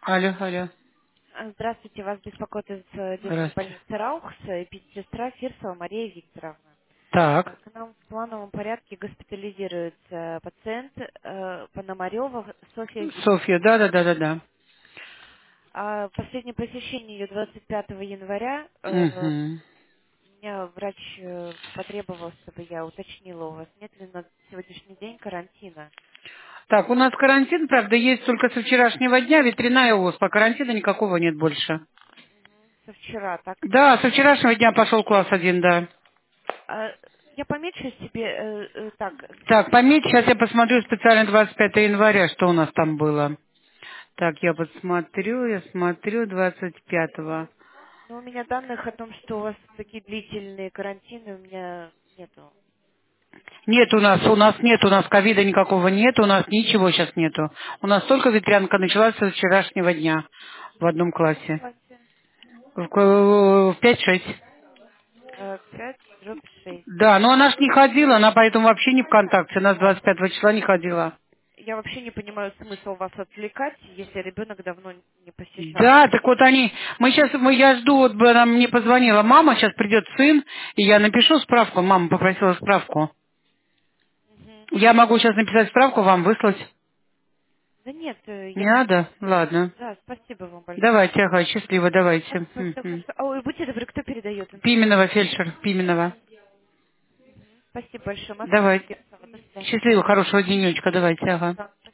Алло, алло. Здравствуйте, вас беспокоит из детской Здравствуйте. больницы Раухс, медсестра Фирсова Мария Викторовна. Так. К нам в плановом порядке госпитализируется пациент Пономарева Софья Викторовна. Софья, да. Последнее посещение ее 25 января. Угу. Меня врач потребовал, чтобы я уточнила у вас, нет ли на сегодняшний день карантина. Так, у нас карантин, правда, есть только со вчерашнего дня, ветряная оспа. Карантина никакого нет больше. Со вчера, так? Да, со вчерашнего дня пошел класс один, да. Я помечу себе так. Так, пометь, сейчас я посмотрю специально 25 января, что у нас там было. Так, я смотрю 25-го. Но у меня данных о том, что у вас такие длительные карантины, у меня нету. Нет у нас ковида никакого нет, у нас ничего сейчас нету. У нас только ветрянка началась со вчерашнего дня в одном В каком классе. классе? В 5-6. 5/6. Да, но она ж не ходила, она поэтому вообще не в контакте. Она с 25 числа не ходила. Я вообще не понимаю смысл вас отвлекать, если ребенок давно не посещал. Да, так вот я жду, вот бы она мне позвонила, мама, сейчас придет сын, и я напишу справку, мама попросила справку. Мгм. Я могу сейчас написать справку, вам выслать. Да нет, Не я... надо? Ладно. Да, спасибо вам большое. Давайте, ага, счастливо, давайте. Все хорошо. Ой, будьте добры, кто передает Пименова, информацию? фельдшер, Пименова. Спасибо большое. Москва, Давайте. Фирсова. До свидания. Счастливо, хорошего денечка, давайте, ага. Да.